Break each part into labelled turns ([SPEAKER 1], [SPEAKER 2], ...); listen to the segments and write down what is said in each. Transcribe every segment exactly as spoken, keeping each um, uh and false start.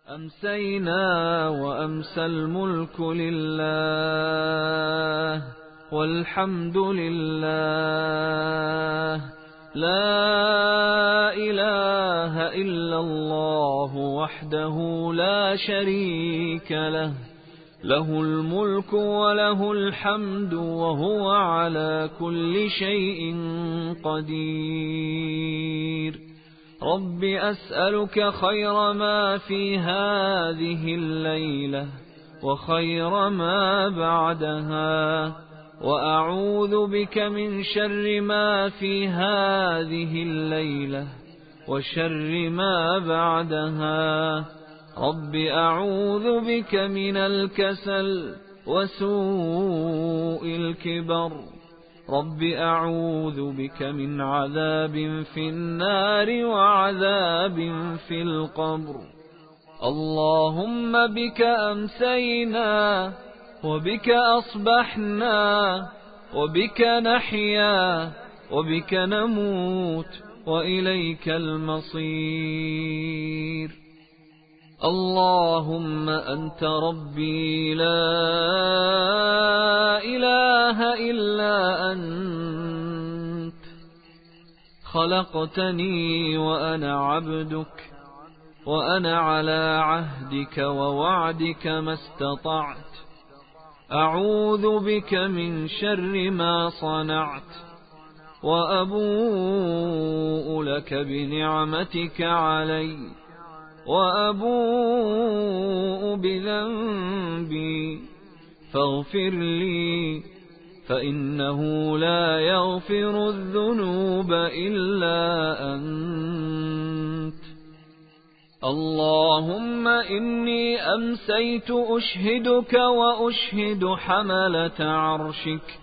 [SPEAKER 1] أمسينا وأمسى الملك لله والحمد لله، لا إله إلا الله وحده لا شريك له، له الملك وله الحمد وهو على كل شيء قدير. رب أسألك خير ما في هذه الليلة وخير ما بعدها، وأعوذ بك من شر ما في هذه الليلة وشر ما بعدها. رب أعوذ بك من الكسل وسوء الكبر. رب أعوذ بك من عذاب في النار وعذاب في القبر. اللهم بك أمسينا وبك أصبحنا وبك نحيا وبك نموت وإليك المصير. اللهم أنت ربي لا إله إلا أنت، خلقتني وأنا عبدك، وأنا على عهدك ووعدك ما استطعت. أعوذ بك من شر ما صنعت، وأبوء لك بنعمتك علي، وأبوء بذنبي، فاغفر لي، فإنه لا يغفر الذنوب إلا أنت. اللهم إني أمسيت أشهدك وأشهد حملة عرشك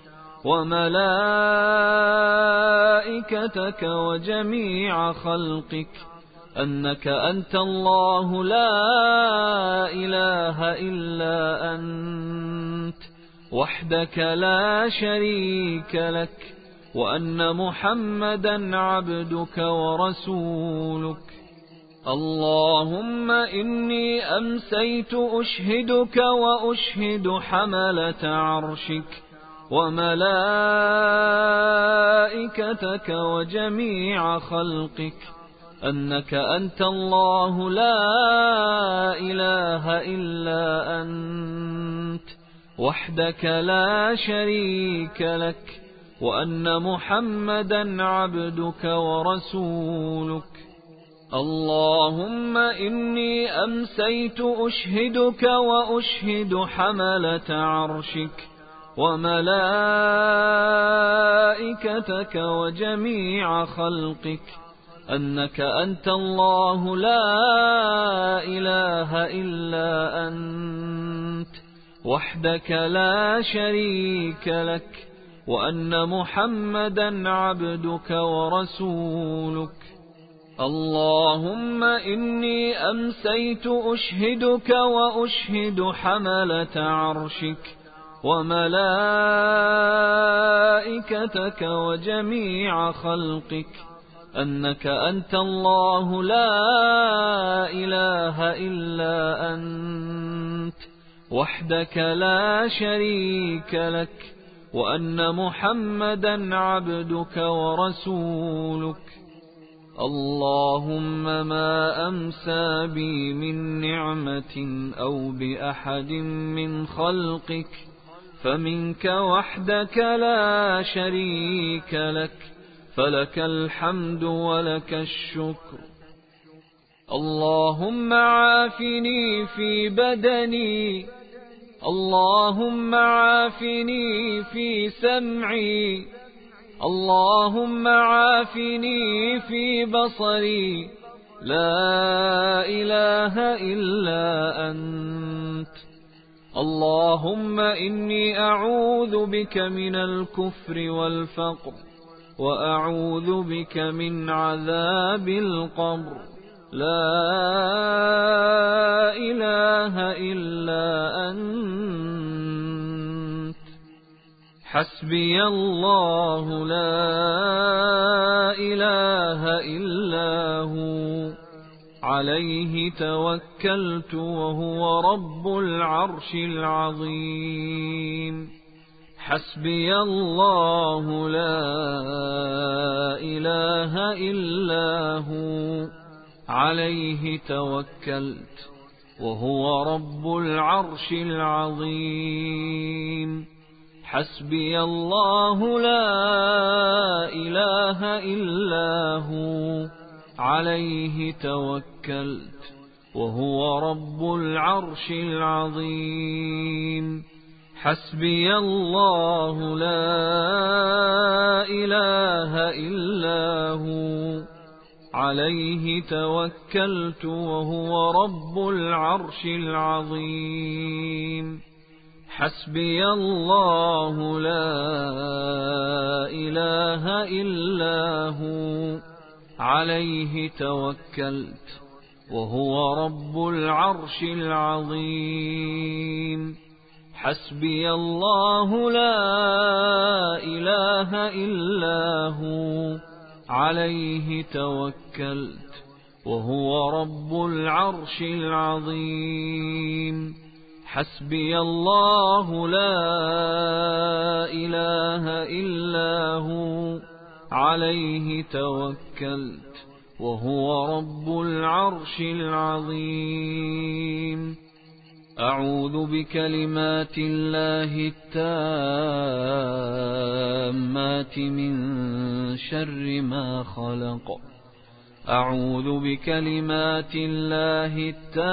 [SPEAKER 1] وملائكتك وجميع خلقك أنك أنت الله لا إله إلا أنت وحدك لا شريك لك، وأن محمدا عبدك ورسولك. اللهم إني أمسيت أشهدك وأشهد حملة عرشك وملائكتك وجميع خلقك أنك أنت الله لا إله إلا أنت وحدك لا شريك لك، وأن محمدا عبدك ورسولك. اللهم إني أمسيت أشهدك وأشهد حملة عرشك وملائكتك وجميع خلقك أنك أنت الله لا إله إلا أنت وحدك لا شريك لك، وأن محمدا عبدك ورسولك. اللهم إني أمسيت أشهدك وأشهد حملة عرشك وملائكتك وجميع خلقك أنك أنت الله لا إله إلا أنت وحدك لا شريك لك، وأن محمدا عبدك ورسولك. اللهم ما أمسى بي من نعمة أو بأحد من خلقك فمنك وحدك لا شريك لك، فلك الحمد ولك الشكر. اللهم عافني في بدني، اللهم عافني في سمعي، اللهم عافني في بصري، لا إله إلا أنت. اللهم إني أعوذ بك من الكفر والفقر، وأعوذ بك من عذاب القبر، لا إله إلا أنت. حسبي الله لا إله إلا هو، عليه توكلت وهو رب العرش العظيم. حسبي الله لا إله إلا هو عليه توكلت وهو رب العرش العظيم. حسبي الله لا إله إلا هو عليه توكلت وهو رب العرش العظيم. حسبي الله لا إله إلا هو عليه توكلت وهو رب العرش العظيم. حسبي الله لا إله إلا هو عليه توكلت وهو رب العرش العظيم. حسبي الله لا إله إلا هو عليه توكلت وهو رب العرش العظيم. حسبي الله لا إله إلا هو عليه توكلت وهو رب العرش العظيم. أعوذ بكلمات الله التامات من شر ما خلق. أعوذ بكلمات الله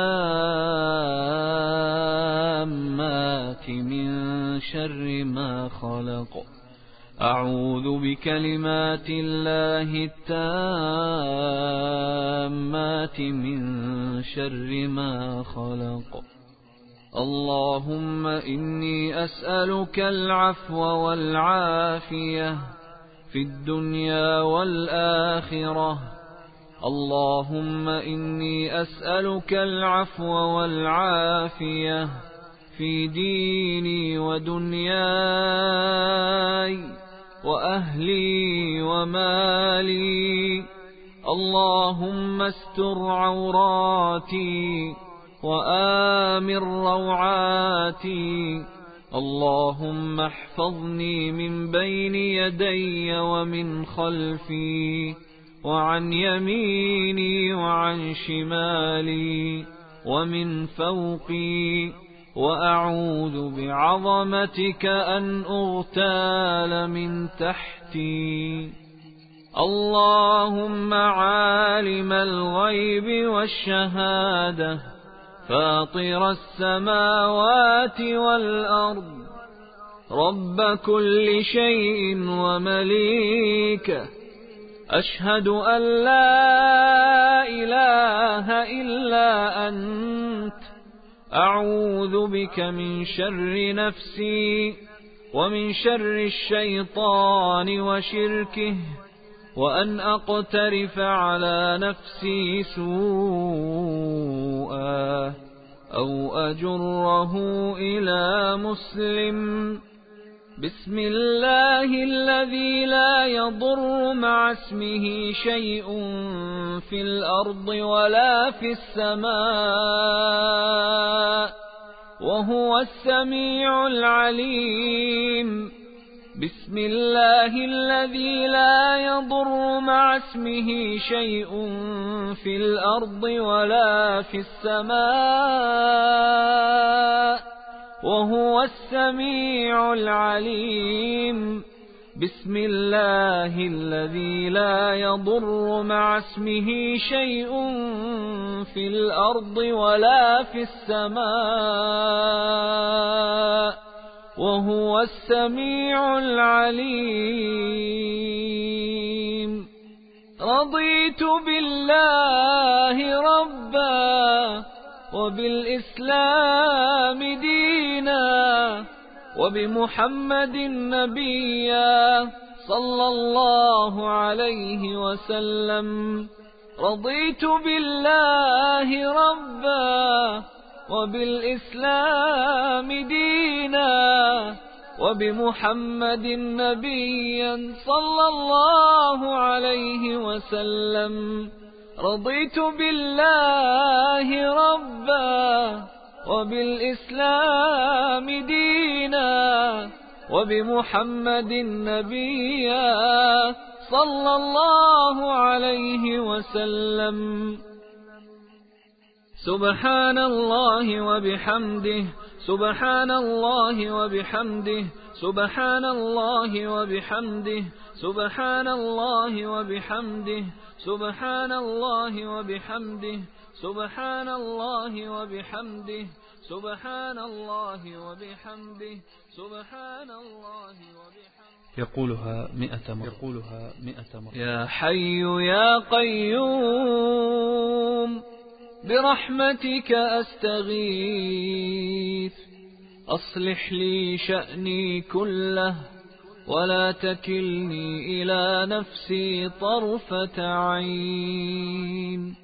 [SPEAKER 1] التامات من شر ما خلق. أعوذ بكلمات الله التامات من شر ما خلق. اللهم إني أسألك العفو والعافية في الدنيا والآخرة. اللهم إني أسألك العفو والعافية في ديني ودنياي وأهلي ومالي. اللهم استر عوراتي وآمن روعاتي. اللهم احفظني من بين يدي ومن خلفي وعن يميني وعن شمالي ومن فوقي، وأعوذ بعظمتك أن أغتال من تحتي. اللهم عالم الغيب والشهادة فاطر السماوات والأرض، رب كل شيء ومليكه، أشهد أن لا إله إلا أنت. أعوذ بك من شر نفسي ومن شر الشيطان وشركه، وأن أقترف على نفسي سوءا أو أجره إلى مسلم. بسم الله الذي لا يضر مع اسمه شيء في الأرض ولا في السماء، وهو السميع العليم. بسم الله الذي لا يضر مع اسمه شيء في الأرض ولا في السماء، وهو السميع العليم. بسم الله الذي لا يضر مع اسمه شيء في الأرض ولا في السماء، وهو السميع العليم. رضيت بالله ربا وبالإسلام دينا وبمحمد نبيا صلى الله عليه وسلم. رضيت بالله ربا وبالإسلام دينا وبمحمد نبيا صلى الله عليه وسلم. رضيت بالله ربا وبالإسلام دينا وبمحمد نبيا صلى الله عليه وسلم. سبحان الله وبحمده سبحان الله وبحمده سبحان الله وبحمده سبحان الله وبحمده سبحان الله وبحمده سبحان الله وبحمده سبحان الله وبحمده سبحان الله وبحمده.
[SPEAKER 2] يقولها مئة مرة يقولها مئة مرة.
[SPEAKER 1] يا حي يا قيوم برحمتك أستغيث أصلح لي شأني كله ولا تكلني إلى نفسي طرفة عين.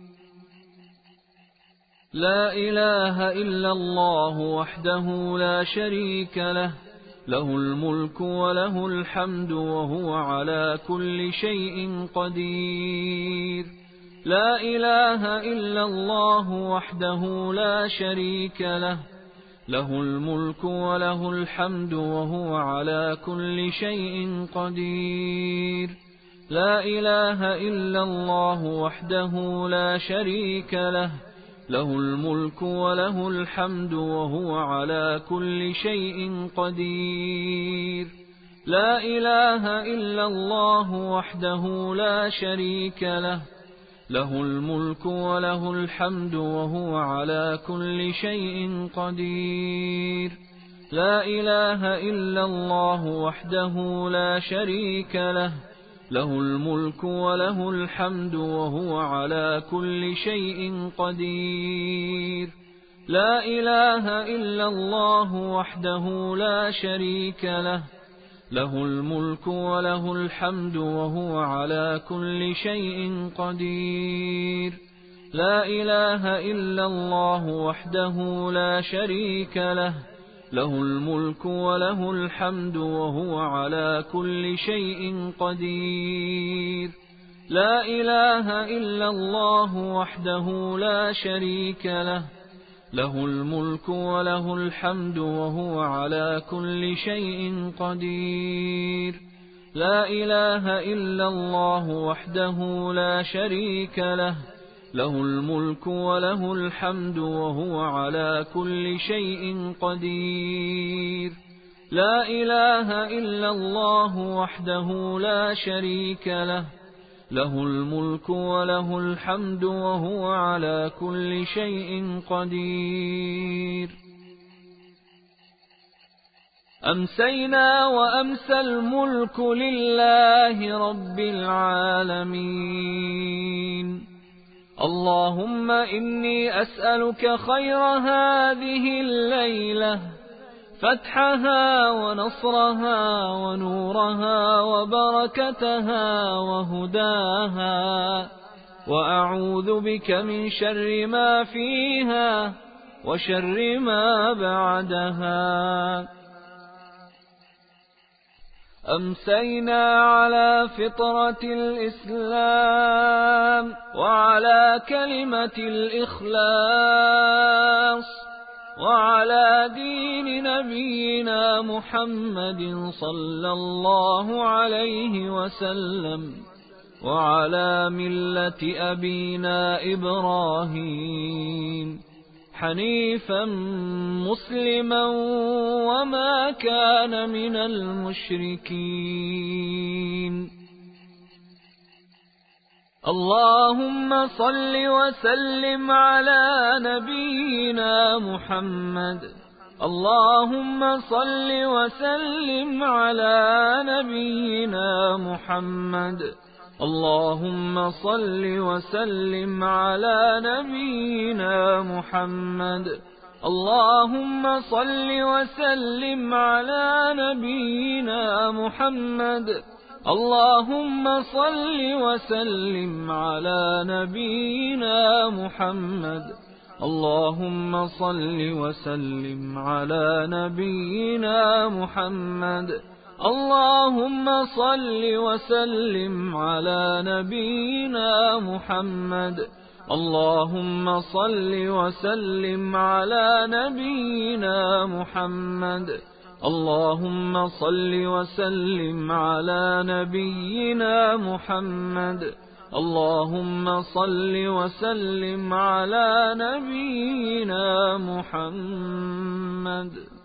[SPEAKER 1] لا إله إلا الله وحده لا شريك له له الملك وله الحمد وهو على كل شيء قدير. لا إله إلا الله وحده لا شريك له له الملك وله الحمد وهو على كل شيء قدير. لا إله إلا الله وحده لا شريك له له الملك وله الحمد وهو على كل شيء قدير. لا إله إلا الله وحده لا شريك له له الملك وله الحمد وهو على كل شيء قدير. لا إله إلا الله وحده لا شريك له له الملك وله الحمد وهو على كل شيء قدير. لا إله إلا الله وحده لا شريك له له الملك وله الحمد وهو على كل شيء قدير. لا إله إلا الله وحده لا شريك له له الملك وله الحمد وهو على كل شيء قدير. لا إله إلا الله وحده لا شريك له له الملك وله الحمد وهو على كل شيء قدير. لا إله إلا الله وحده لا شريك له له الملك وله الحمد وهو على كل شيء قدير. لا إله إلا الله وحده لا شريك له له الملك وله الحمد وهو على كل شيء قدير. أمسينا وأمسى الملك لله رب العالمين. اللهم إني أسألك خير هذه الليلة فتحها ونصرها ونورها وبركتها وهداها، وأعوذ بك من شر ما فيها وشر ما بعدها. أمسينا على فطرة الإسلام وعلى كلمة الإخلاص وعلى دين نبينا محمد صلى الله عليه وسلم وعلى ملة أبينا إبراهيم حنيفا مسلما وما كان من المشركين. اللهم صل وسلم على نبينا محمد. اللهم صل وسلم على نبينا محمد. اللهم صل وسلم على نبينا محمد. اللهم صل وسلم على نبينا محمد. اللهم صل وسلم على نبينا محمد. اللهم صل وسلم على نبينا محمد. اللهم صل وسلم على نبينا محمد اللهم صل وسلم على نبينا محمد اللهم صل وسلم على نبينا محمد اللهم صل وسلم على نبينا محمد